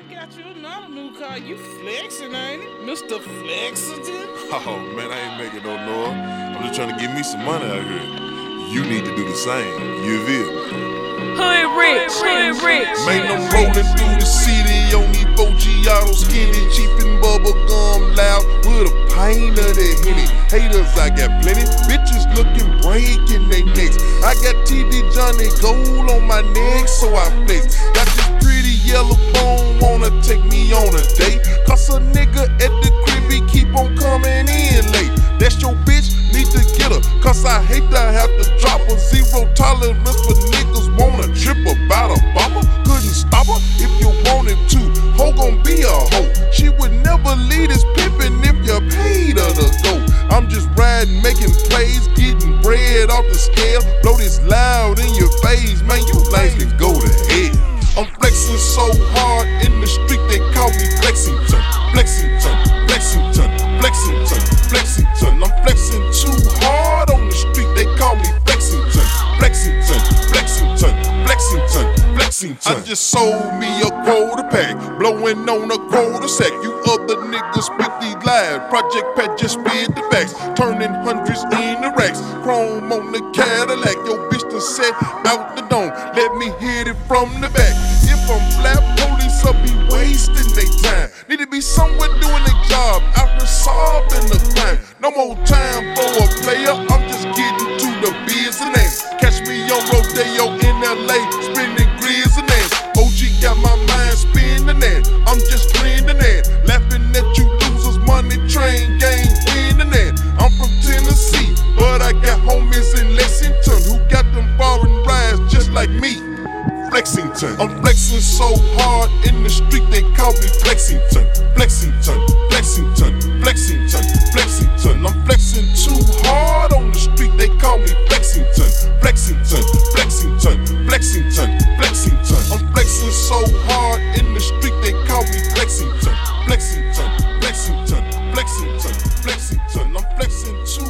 got you another new car. You flexing, ain't it? Mr. Flexington? Oh, man, I ain't making no noise. I'm just trying to get me some money out here. You need to do the same. You feel me? Hood rich. Man, I'm rolling through the city on these Foggiato, skinny, cheap and bubble gum loud with a pint of that Henny. Haters, I got plenty. Bitches looking breaking they necks. I got TV Johnny Gold on my neck, so I flex. Got this pretty yellow bone, wanna take me on a date. Cause a nigga at the crib, he keep on coming in late. That's your bitch, need to get her. Cause I hate to have to drop her. Zero tolerance for niggas wanna trip about a bomber. Couldn't stop her if you wanted to. Ho gon' be a hoe. She would never lead this pimpin' if you paid her to go. I'm just riding, making plays, getting bread off the scale. Blow this loud in your face, man, you lanes can go to hell. I'm flexing so hard in the street, they call me Flexington. Flexington, Flexington, Flexington, Flexington. I'm flexing too hard on the street, they call me Flexington. Flexington, Flexington, Flexington, Flexington. I just sold me a quarter pack, blowing on a quarter sack. You other niggas spit these lies. Project Pat just spit the facts, turning hundreds into racks. Chrome on the Cadillac, your bitch done set out the dome. Let me hit it from the back. If I'm flat, police will be wasting their time. Need to be somewhere doing their job, out here solving the crime. No more time for a player, I'm just getting to the business. Catch me on Rodeo in LA, spinning grills and ass. OG got my mind spinning that, I'm just grinning that. Laughing at you losers, money train game winning that. I'm from Tennessee, but I got homies in Lexington who got them foreign rides just like me. Flexington, I'm flexing so hard in the street, they call me Flexington. Flexington, Flexington, Flexington, Flexington. I'm flexing too hard on the street, they call me Flexington. Flexington, Flexington, Flexington, Flexington. I'm flexing so hard in the street, they call me Flexington. Flexington, Flexington, Flexington, Flexington. I'm flexing too